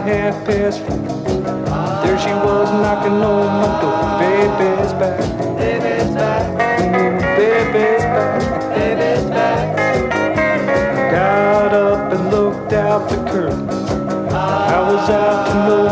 half-past 4. There she was knocking on my door. Baby's back, baby's back, baby's back, baby's back. Got up and looked out the curtain. I was out to know